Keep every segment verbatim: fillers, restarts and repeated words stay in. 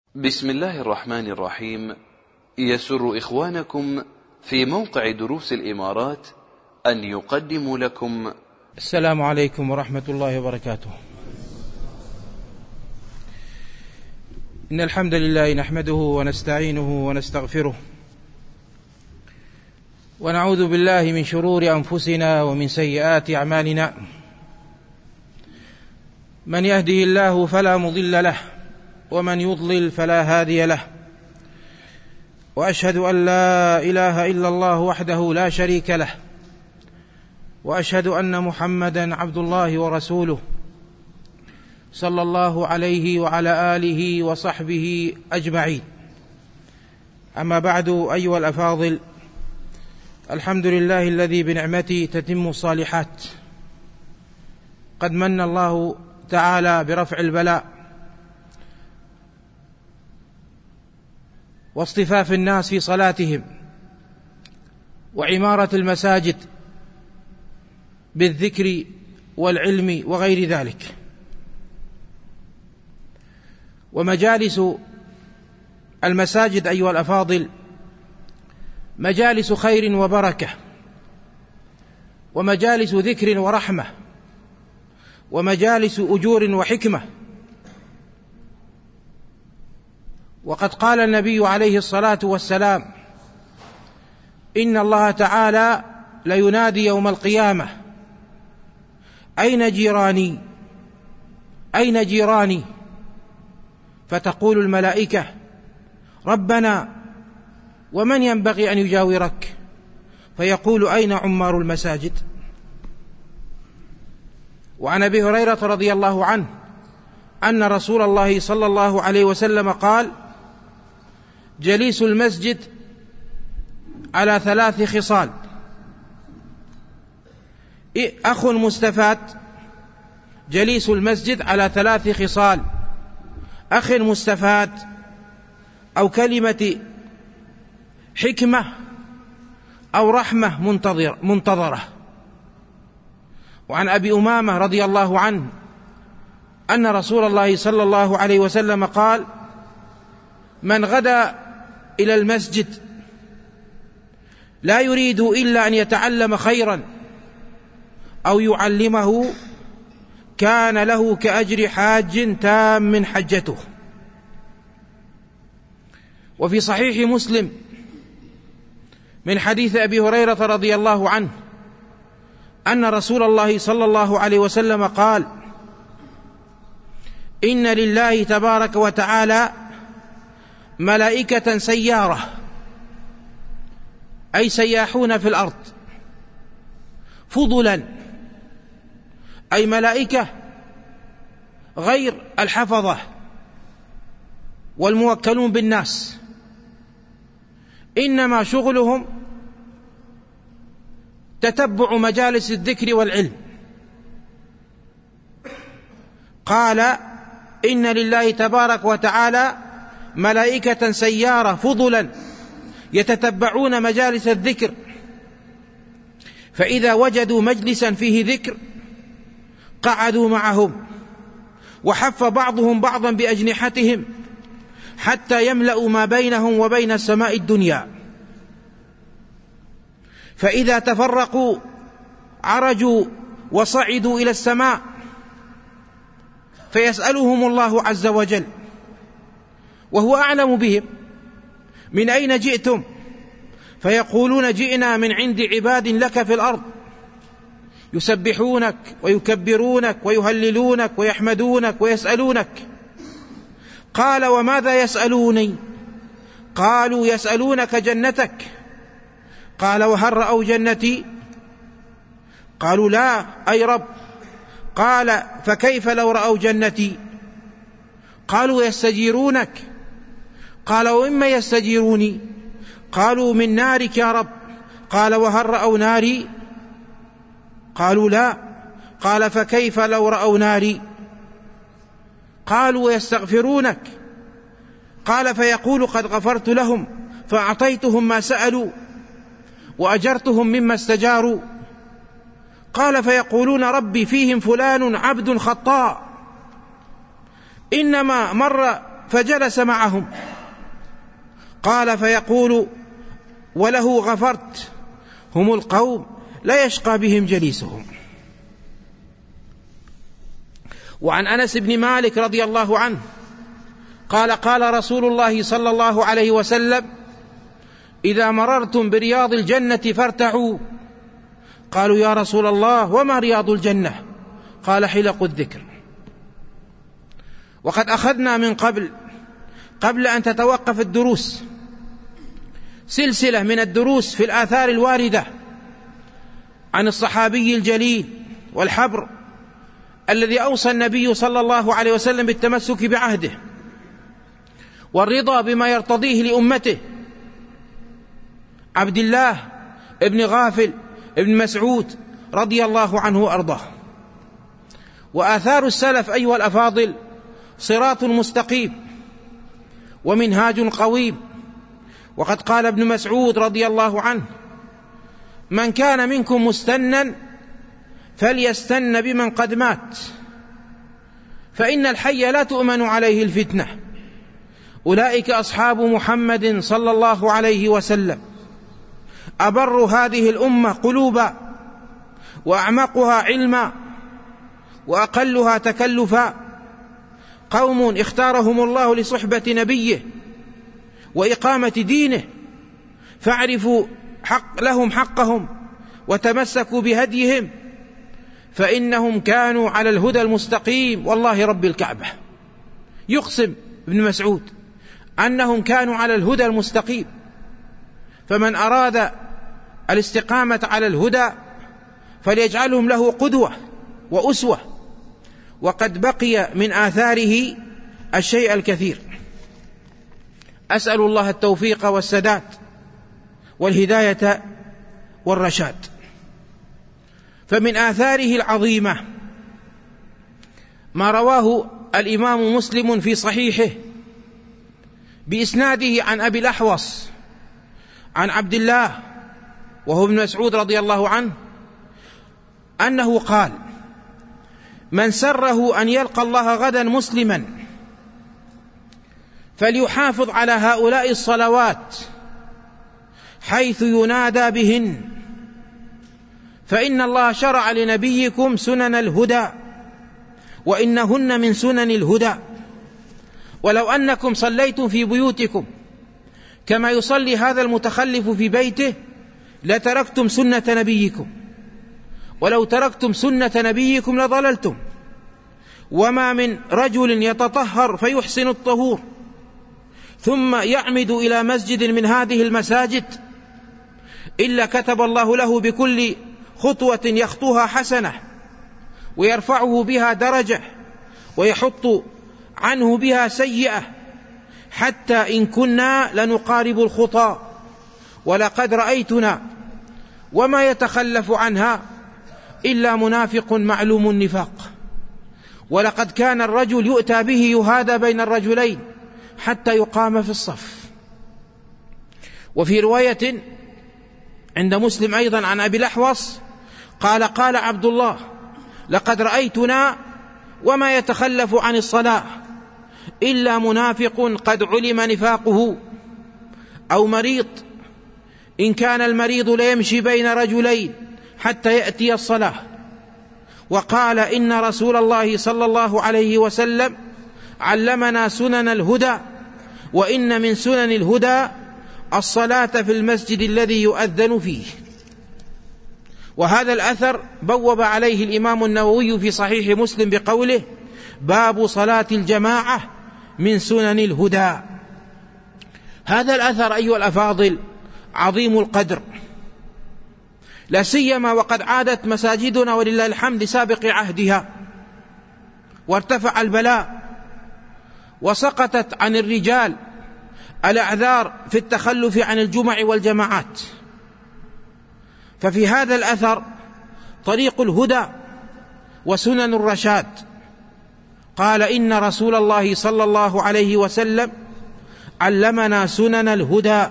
بسم الله الرحمن الرحيم. يسر إخوانكم في موقع دروس الإمارات أن يقدموا لكم السلام عليكم ورحمة الله وبركاته. إن الحمد لله نحمده ونستعينه ونستغفره ونعوذ بالله من شرور أنفسنا ومن سيئات أعمالنا. من يهده الله فلا مضل له ومن يضلل فلا هادي له، وأشهد أن لا إله إلا الله وحده لا شريك له، وأشهد أن محمدا عبد الله ورسوله صلى الله عليه وعلى آله وصحبه أجمعين. أما بعد، أيها الأفاضل، الحمد لله الذي بنعمته تتم الصالحات. قد من الله تعالى برفع البلاء واصطفاف الناس في صلاتهم وعمارة المساجد بالذكر والعلم وغير ذلك. ومجالس المساجد أيها الأفاضل مجالس خير وبركة، ومجالس ذكر ورحمة، ومجالس أجور وحكمة. وقد قال النبي عليه الصلاة والسلام: إن الله تعالى لينادي يوم القيامة: أين جيراني؟ أين جيراني؟ فتقول الملائكة: ربنا ومن ينبغي أن يجاورك؟ فيقول: أين عمار المساجد؟ وعن أبي هريرة رضي الله عنه أن رسول الله صلى الله عليه وسلم قال: جليس المسجد على ثلاث خصال: أخ مستفاد. جليس المسجد على ثلاث خصال: أخ مستفاد، أو كلمة حكمة، أو رحمة منتظر منتظرة. وعن أبي أمامة رضي الله عنه أن رسول الله صلى الله عليه وسلم قال: من غدا إلى المسجد لا يريد إلا أن يتعلم خيرا أو يعلمه كان له كأجر حاج تام من حجته. وفي صحيح مسلم من حديث أبي هريرة رضي الله عنه أن رسول الله صلى الله عليه وسلم قال: إن لله تبارك وتعالى ملائكة سيارة، أي سياحون في الأرض، فضلا، أي ملائكة غير الحفظة والموكلون بالناس، إنما شغلهم تتبع مجالس الذكر والعلم. قال: إن لله تبارك وتعالى ملائكة سيارة فضلا يتتبعون مجالس الذكر، فإذا وجدوا مجلسا فيه ذكر قعدوا معهم، وحف بعضهم بعضا بأجنحتهم حتى يملأوا ما بينهم وبين السماء الدنيا، فإذا تفرقوا عرجوا وصعدوا إلى السماء، فيسألهم الله عز وجل وهو أعلم بهم: من أين جئتم؟ فيقولون: جئنا من عند عباد لك في الأرض يسبحونك ويكبرونك ويهللونك ويحمدونك ويسألونك. قال: وماذا يسألوني؟ قالوا: يسألونك جنتك. قال: وهل رأوا جنتي؟ قالوا: لا أي رب. قال: فكيف لو رأوا جنتي؟ قالوا: يستجيرونك. قال: ومما يستجيروني؟ قالوا: من نارك يا رب. قال: وهل رأوا ناري؟ قالوا: لا. قال: فكيف لو رأوا ناري؟ قالوا: يستغفرونك. قال: فيقول: قد غفرت لهم فأعطيتهم ما سألوا وأجرتهم مما استجاروا. قال: فيقولون: ربي فيهم فلان عبد خطاء، إنما مر فجلس معهم. قال فيقول وله غفرت: هم القوم لا يشقى بهم جليسهم. وعن أنس بن مالك رضي الله عنه قال قال رسول الله صلى الله عليه وسلم: إذا مررتم برياض الجنة فارتعوا. قالوا: يا رسول الله وما رياض الجنة؟ قال: حلق الذكر. وقد أخذنا من قبل قبل أن تتوقف الدروس سلسلة من الدروس في الآثار الواردة عن الصحابي الجليل والحبر الذي أوصى النبي صلى الله عليه وسلم بالتمسك بعهده والرضا بما يرتضيه لأمته، عبد الله ابن غافل ابن مسعود رضي الله عنه وأرضاه. وآثار السلف أيها الأفاضل صراط مستقيم ومنهاج قويم. وقد قال ابن مسعود رضي الله عنه: من كان منكم مستنا فليستن بمن قد مات، فإن الحي لا تؤمن عليه الفتنة. أولئك أصحاب محمد صلى الله عليه وسلم، أبر هذه الأمة قلوبا، وأعمقها علما، وأقلها تكلفا، قوم اختارهم الله لصحبة نبيه وإقامة دينه، فاعرفوا حق لهم حقهم وتمسكوا بهديهم، فإنهم كانوا على الهدى المستقيم والله رب الكعبة. يقسم ابن مسعود أنهم كانوا على الهدى المستقيم، فمن أراد الاستقامة على الهدى فليجعلهم له قدوة وأسوة. وقد بقي من آثاره الشيء الكثير. أسأل الله التوفيق والسداد والهداية والرشاد. فمن آثاره العظيمة ما رواه الإمام مسلم في صحيحه بإسناده عن أبي الأحوص عن عبد الله وهو ابن مسعود رضي الله عنه أنه قال: من سره أن يلقى الله غدا مسلما فليحافظ على هؤلاء الصلوات حيث ينادى بهن، فإن الله شرع لنبيكم سنن الهدى وإنهن من سنن الهدى. ولو أنكم صليتم في بيوتكم كما يصلي هذا المتخلف في بيته لتركتم سنة نبيكم، ولو تركتم سنة نبيكم لضللتم. وما من رجل يتطهر فيحسن الطهور ثم يعمد إلى مسجد من هذه المساجد إلا كتب الله له بكل خطوة يخطوها حسنة، ويرفعه بها درجة، ويحط عنه بها سيئة، حتى إن كنا لنقارب الخطى ولقد رأيتنا وما يتخلف عنها إلا منافق معلوم النفاق. ولقد كان الرجل يؤتى به يهادى بين الرجلين حتى يقام في الصف. وفي رواية عند مسلم أيضا عن أبي الأحوص قال: قال عبد الله: لقد رأيتنا وما يتخلف عن الصلاة إلا منافق قد علم نفاقه، أو مريض، إن كان المريض ليمشي بين رجلين حتى يأتي الصلاة. وقال: إن رسول الله صلى الله عليه وسلم علمنا سنن الهدى، وإن من سنن الهدى الصلاة في المسجد الذي يؤذن فيه. وهذا الأثر بوب عليه الإمام النووي في صحيح مسلم بقوله: باب صلاة الجماعة من سنن الهدى. هذا الأثر أيها الأفاضل عظيم القدر، لا سيما وقد عادت مساجدنا ولله الحمد سابق عهدها، وارتفع البلاء، وسقطت عن الرجال الأعذار في التخلف عن الجمع والجماعات. ففي هذا الأثر طريق الهدى وسنن الرشاد. قال: إن رسول الله صلى الله عليه وسلم علمنا سنن الهدى،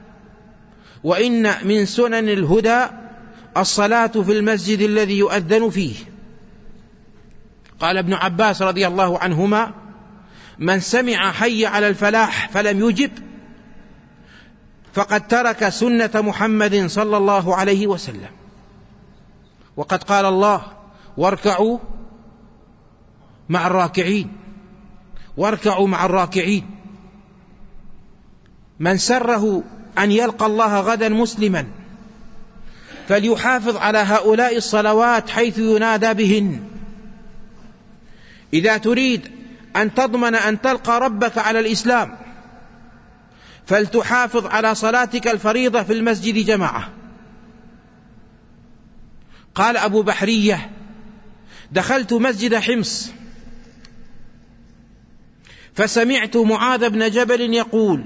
وإن من سنن الهدى الصلاة في المسجد الذي يؤذن فيه. قال ابن عباس رضي الله عنهما: من سمع حي على الفلاح فلم يجب فقد ترك سنة محمد صلى الله عليه وسلم. وقد قال الله: واركعوا مع الراكعين، واركعوا مع الراكعين. من سره أن يلقى الله غدا مسلما فليحافظ على هؤلاء الصلوات حيث ينادى بهن. إذا تريد أن تضمن أن تلقى ربك على الإسلام فلتحافظ على صلاتك الفريضة في المسجد جماعة. قال أبو بحرية: دخلت مسجد حمص فسمعت معاذ بن جبل يقول: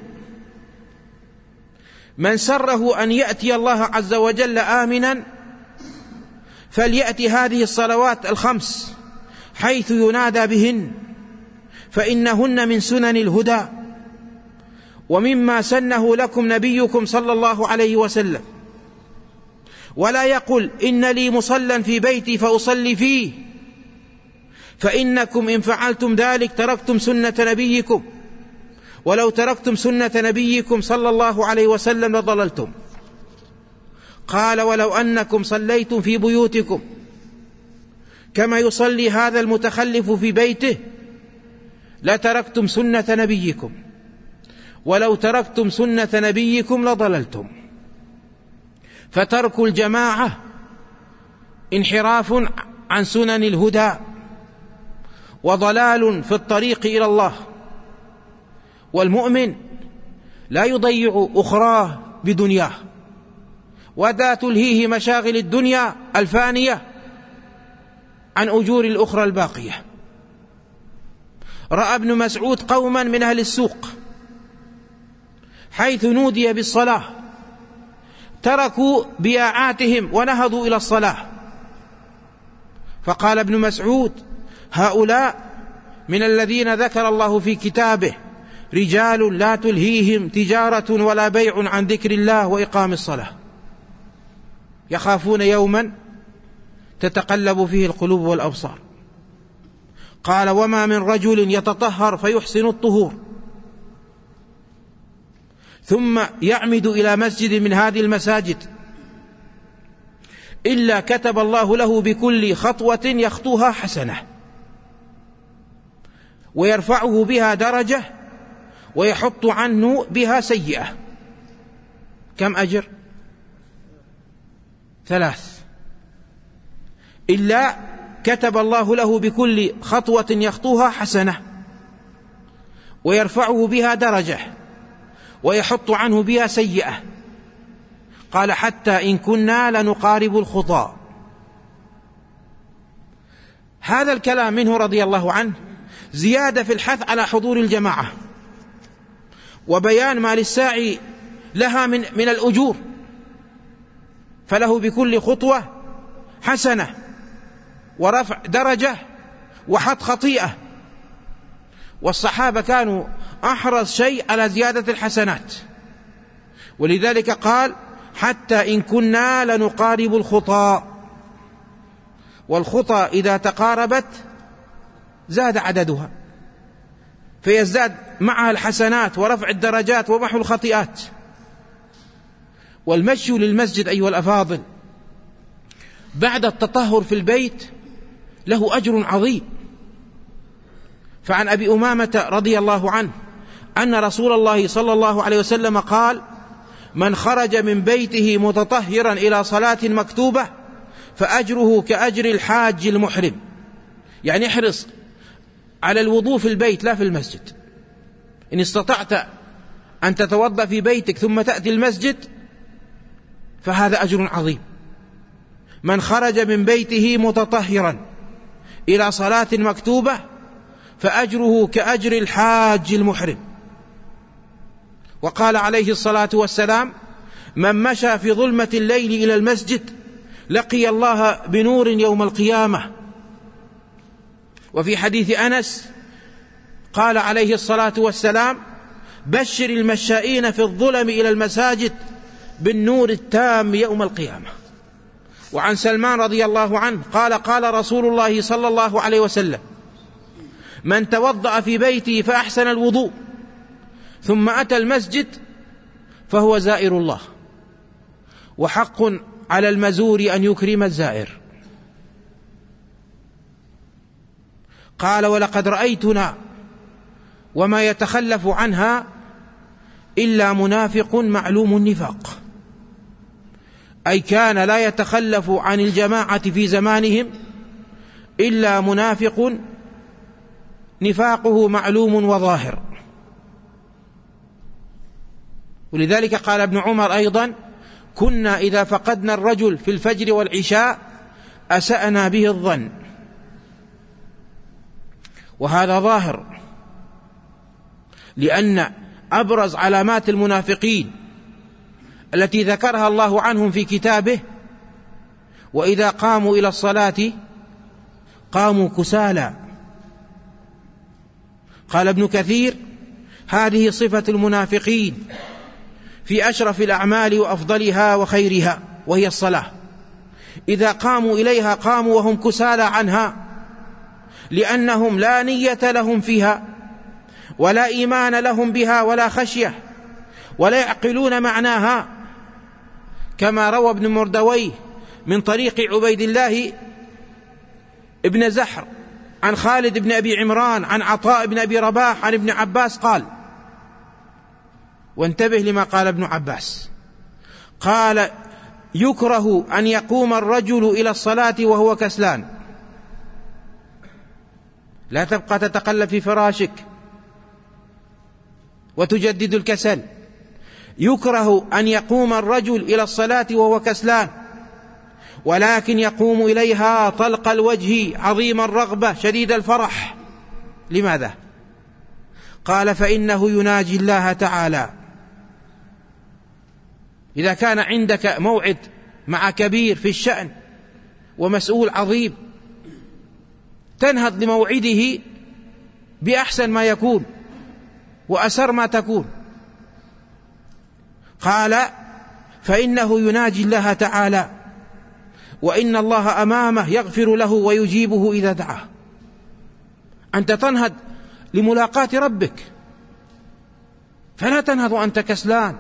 من سره أن يأتي الله عز وجل آمنا فليأتي هذه الصلوات الخمس حيث ينادى بهن، فإنهن من سنن الهدى ومما سنه لكم نبيكم صلى الله عليه وسلم. ولا يقل: إن لي مصلى في بيتي فأصلي فيه، فإنكم إن فعلتم ذلك تركتم سنة نبيكم، ولو تركتم سنة نبيكم صلى الله عليه وسلم لضللتم. قال: ولو أنكم صليتم في بيوتكم كما يصلي هذا المتخلف في بيته لتركتم سنة نبيكم، ولو تركتم سنة نبيكم لضللتم. فترك الجماعة انحراف عن سنن الهدى وضلال في الطريق إلى الله. والمؤمن لا يضيع أخراه بدنياه، ولا تلهيه مشاغل الدنيا الفانية عن أجور الأخرى الباقية. رأى ابن مسعود قوما من أهل السوق حيث نودي بالصلاة تركوا بياعاتهم ونهضوا إلى الصلاة، فقال ابن مسعود: هؤلاء من الذين ذكر الله في كتابه: رجال لا تلهيهم تجارة ولا بيع عن ذكر الله وإقام الصلاة، يخافون يوما تتقلب فيه القلوب والأبصار. قال: وما من رجل يتطهر فيحسن الطهور ثم يعمد إلى مسجد من هذه المساجد إلا كتب الله له بكل خطوة يخطوها حسنة، ويرفعه بها درجة، ويحط عنه بها سيئة. كم أجر؟ ثلاث. إلا كتب الله له بكل خطوة يخطوها حسنة، ويرفعه بها درجة، ويحط عنه بها سيئة. قال: حتى إن كنا لنقارب الخطى. هذا الكلام منه رضي الله عنه زيادة في الحث على حضور الجماعة، وبيان ما للساعي لها من, من الأجور، فله بكل خطوة حسنة، ورفع درجة، وحط خطيئة. والصحابة كانوا أحرص شيء على زيادة الحسنات، ولذلك قال: حتى إن كنا لنقارب الخطى. والخطى إذا تقاربت زاد عددها، فيزداد معها الحسنات ورفع الدرجات ومحو الخطيئات. والمشي للمسجد أيها الأفاضل بعد التطهر في البيت له أجر عظيم. فعن أبي أمامة رضي الله عنه أن رسول الله صلى الله عليه وسلم قال: من خرج من بيته متطهرا إلى صلاة مكتوبة فأجره كأجر الحاج المحرم. يعني احرص على الوضوء في البيت لا في المسجد. إن استطعت أن تتوضأ في بيتك ثم تأتي المسجد فهذا أجر عظيم. من خرج من بيته متطهرا إلى صلاة مكتوبة فأجره كأجر الحاج المحرم. وقال عليه الصلاة والسلام: من مشى في ظلمة الليل إلى المسجد لقي الله بنور يوم القيامة. وفي حديث أنس قال عليه الصلاة والسلام: بشر المشائين في الظلم إلى المساجد بالنور التام يوم القيامة. وعن سلمان رضي الله عنه قال: قال رسول الله صلى الله عليه وسلم: من توضأ في بيته فأحسن الوضوء ثم أتى المسجد فهو زائر الله، وحق على المزور أن يكرم الزائر. قال: ولقد رأيتنا وما يتخلف عنها إلا منافق معلوم النفاق، أي كان لا يتخلف عن الجماعة في زمانهم إلا منافق نفاقه معلوم وظاهر. ولذلك قال ابن عمر أيضا: كنا إذا فقدنا الرجل في الفجر والعشاء أسأنا به الظن. وهذا ظاهر، لأن أبرز علامات المنافقين التي ذكرها الله عنهم في كتابه: وإذا قاموا إلى الصلاة قاموا كسالى. قال ابن كثير: هذه صفة المنافقين في أشرف الأعمال وأفضلها وخيرها، وهي الصلاة. إذا قاموا إليها قاموا وهم كسالى عنها، لأنهم لا نية لهم فيها ولا إيمان لهم بها ولا خشية، ولا يعقلون معناها، كما روى ابن مردويه من طريق عبيد الله ابن زحر عن خالد بن أبي عمران عن عطاء بن أبي رباح عن ابن عباس قال، وانتبه لما قال ابن عباس، قال: يكره أن يقوم الرجل إلى الصلاة وهو كسلان. لا تبقى تتقلب في فراشك وتجدد الكسل. يكره أن يقوم الرجل إلى الصلاة وهو كسلان، ولكن يقوم إليها طلق الوجه عظيم الرغبة شديد الفرح. لماذا؟ قال: فإنه يناجي الله تعالى. إذا كان عندك موعد مع كبير في الشأن ومسؤول عظيم، تنهض لموعده بأحسن ما يكون وأسر ما تكون. قال: فإنه يناجي الله تعالى، وإن الله أمامه يغفر له ويجيبه إذا دعاه. أنت تنهض لملاقاة ربك، فلا تنهض وأنت كسلان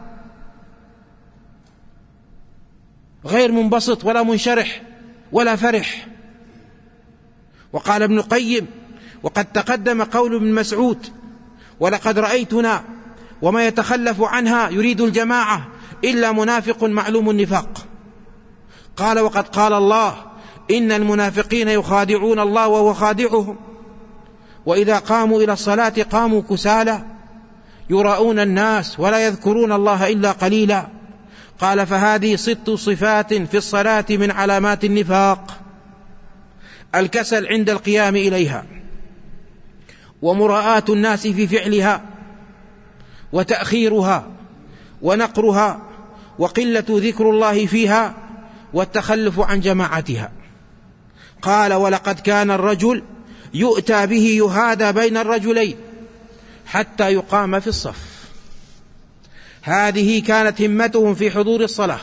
غير منبسط ولا منشرح ولا فرح. وقال ابن القيم: وقد تقدم قول ابن مسعود: ولقد رأيتنا وما يتخلف عنها يريد الجماعة إلا منافق معلوم النفاق. قال: وقد قال الله: إن المنافقين يخادعون الله وهو خادعهم، وإذا قاموا إلى الصلاة قاموا كسالى يراؤون الناس ولا يذكرون الله إلا قليلا. قال: فهذه ست صفات في الصلاة من علامات النفاق: الكسل عند القيام إليها، ومراءاة الناس في فعلها، وتأخيرها، ونقرها، وقلة ذكر الله فيها، والتخلف عن جماعتها. قال: ولقد كان الرجل يؤتى به يهادى بين الرجلين حتى يقام في الصف. هذه كانت همتهم في حضور الصلاة.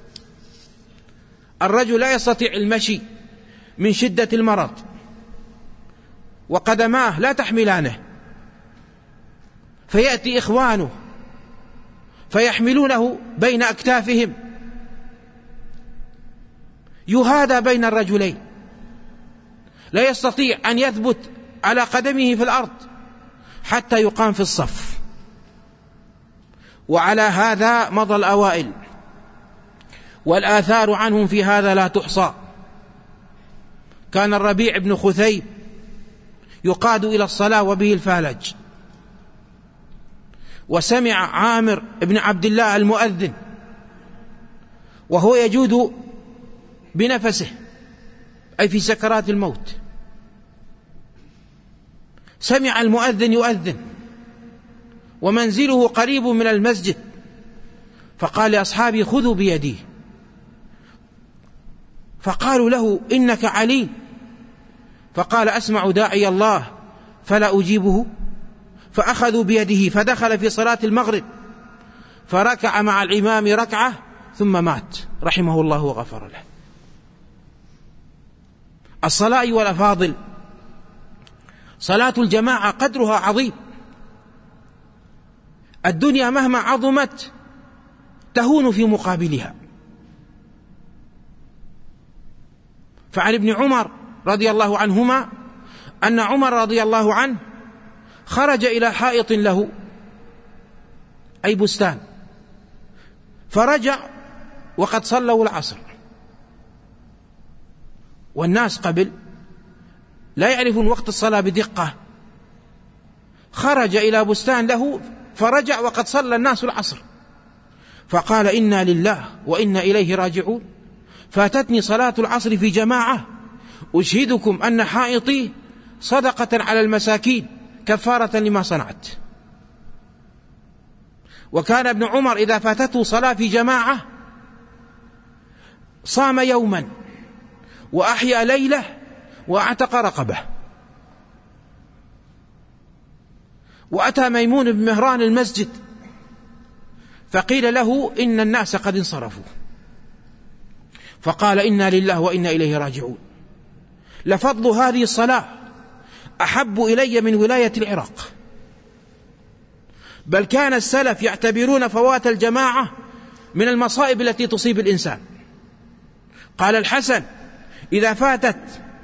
الرجل لا يستطيع المشي من شدة المرض، وقدماه لا تحملانه، فيأتي إخوانه فيحملونه بين أكتافهم، يهادى بين الرجلين، لا يستطيع أن يثبت على قدمه في الأرض حتى يقام في الصف. وعلى هذا مضى الأوائل، والآثار عنهم في هذا لا تحصى. كان الربيع بن خثيب يقاد إلى الصلاة وبه الفالج، وسمع عامر بن عبد الله المؤذن وهو يجود بنفسه، أي في سكرات الموت، سمع المؤذن يؤذن ومنزله قريب من المسجد، فقال لأصحابه: خذوا بيدي. فقالوا له: إنك عليل. فقال: أسمع داعي الله فلا أجيبه. فأخذوا بيده فدخل في صلاة المغرب، فركع مع الإمام ركعة ثم مات رحمه الله وغفر له. الصلاة والأفاضل صلاة الجماعة قدرها عظيم. الدنيا مهما عظمت تهون في مقابلها. فعن ابن عمر رضي الله عنهما أن عمر رضي الله عنه خرج إلى حائط له أي بستان، فرجع وقد صلوا العصر، والناس قبل لا يعرفون وقت الصلاة بدقة. خرج إلى بستان له فرجع وقد صلى الناس العصر، فقال إنا لله وإنا إليه راجعون، فاتتني صلاة العصر في جماعة، أشهدكم أن حائطي صدقة على المساكين كفارة لما صنعت. وكان ابن عمر إذا فاتته صلاة في جماعة صام يوما وأحيا ليلة وأعتق رقبة. وأتى ميمون بن مهران المسجد فقيل له إن الناس قد انصرفوا، فقال إنا لله وإنا إليه راجعون، لفضل هذه الصلاة أحب إلي من ولاية العراق. بل كان السلف يعتبرون فوات الجماعة من المصائب التي تصيب الإنسان. قال الحسن إذا فاتت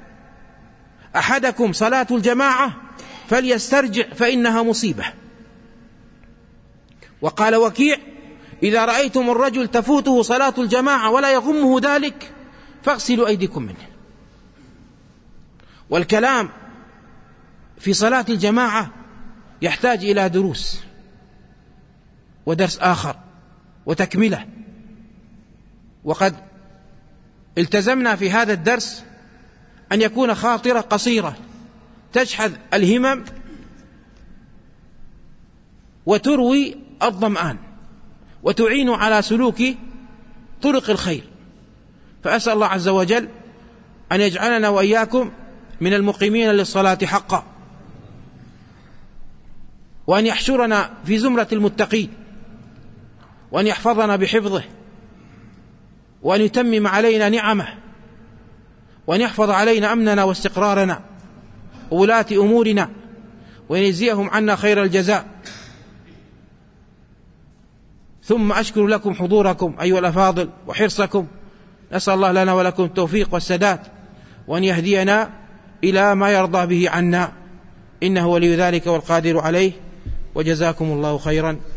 أحدكم صلاة الجماعة فليسترجع فإنها مصيبة. وقال وكيع إذا رأيتم الرجل تفوته صلاة الجماعة ولا يغمه ذلك فاغسلوا أيديكم منه. والكلام في صلاة الجماعة يحتاج إلى دروس ودرس آخر وتكملة، وقد التزمنا في هذا الدرس أن يكون خاطرة قصيرة تشحذ الهمم وتروي الظمآن وتعين على سلوك طرق الخير. فأسأل الله عز وجل أن يجعلنا وإياكم من المقيمين للصلاة حقا، وأن يحشرنا في زمرة المتقين، وأن يحفظنا بحفظه، وأن يتمم علينا نعمه، وأن يحفظ علينا أمننا واستقرارنا وولاة أمورنا، وأن يجزيهم عنا خير الجزاء. ثم أشكر لكم حضوركم أيها الأفاضل وحرصكم. نسأل الله لنا ولكم التوفيق والسداد، وأن يهدينا إلى ما يرضى به عنا، إنه ولي ذلك والقادر عليه. وجزاكم الله خيرا.